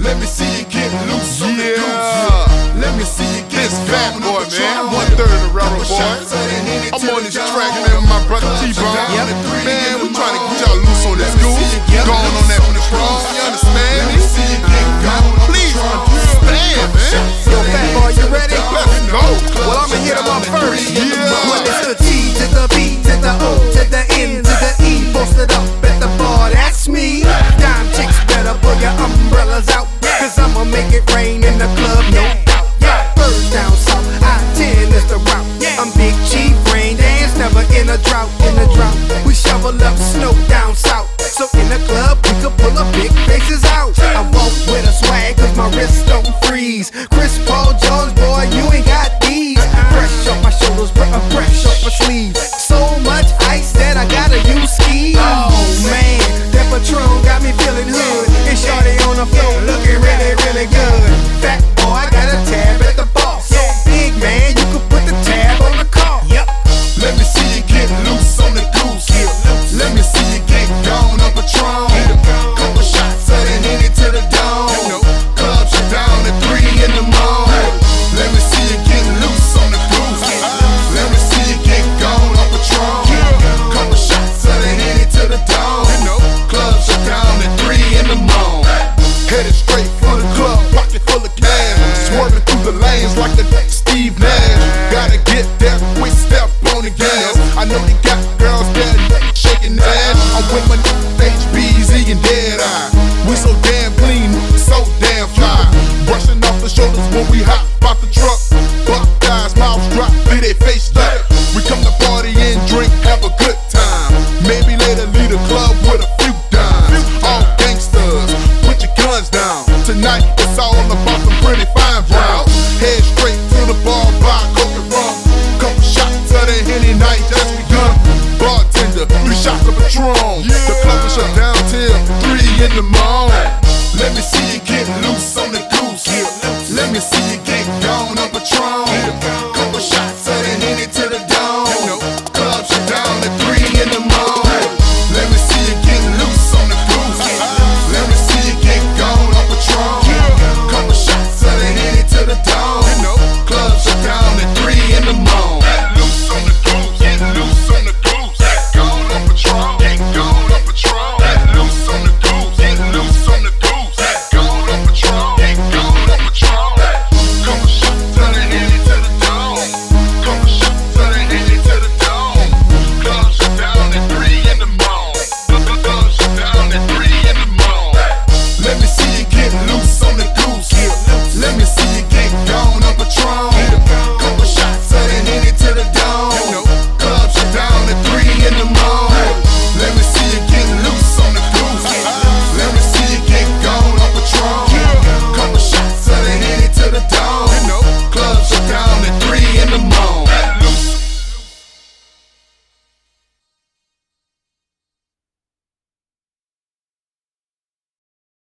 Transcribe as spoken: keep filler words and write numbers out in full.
Let me see you get loose on the Yeah. goose. Let me see you get This fat gone boy, on the man. Patron. One third of the railroad Couple boy. shots of that Henny I'm to on the this dome. track, man, with my brother Clubs T-Bone. down Yep. to three Man, in we the trying to morning. get y'all loose on this Let me goose. see you get Going on loose that on the Patron. cruise. You understand Let me? me see you get gone on the Please, Patron. stand, man. Yo, fat boy, you ready? Let's go. Well, I'ma hit him up first. Yeah. Well, it's the T to the B to the O to the N to the E. Posted up at the bar, that's me. Dime chicks better pull your umbrellas out, cause I'ma make it rain in the club, no doubt. Yeah, birds down south, I ten is the route. I'm Big Chief, rain dance, never in a drought, in a drought. We shovel up snow down south, so in the club we could pull up big faces out. I walk with a swag, cause my wrist don't freeze. Chris Paul Jones, boy, you ain't got these. Fresh off my shoulders, but I'm fresh off my sleeves. So much ice that I gotta use skis. Oh man, that Patron got me feeling hood. And shorty on the floor looking really, really good. Fat boy, I got a tab at the bar. So big man, you could put the tab on the car. Yep. Let me see you get loose on the goose. Let me see you get gone on Patron. Couple shots of that Henny to the dome. Clubs shut down at three in the morning. Let me see you get loose on the goose. Let me see you get gone on Patron. Couple shots of that Henny to the dome. Clubs shut down at three in the morning. Headed straight for the club, pocket full of cash. Swerving through the lanes like the Steve Nash. Gotta get that quick step on the gas. I know they got girls that shaking their ass. I'm with my H B Z and Dead Eye. We so damn clean, so damn fly. Brushing off the shoulders when we hop off the truck. Buck guys, mouths drop, leave they face stuck. We come to party and drink, have a good time. Maybe later leave the club with a few dimes. All gangsters, put your guns down. Tonight it's all about them pretty fine brows. Head straight to the bar, buy coke and rum. Couple shots of that Henny, night just begun. Bartender, three shots of Patron. The club is shut down till three in the morning. Let me see you get loose on the goose. Let me see you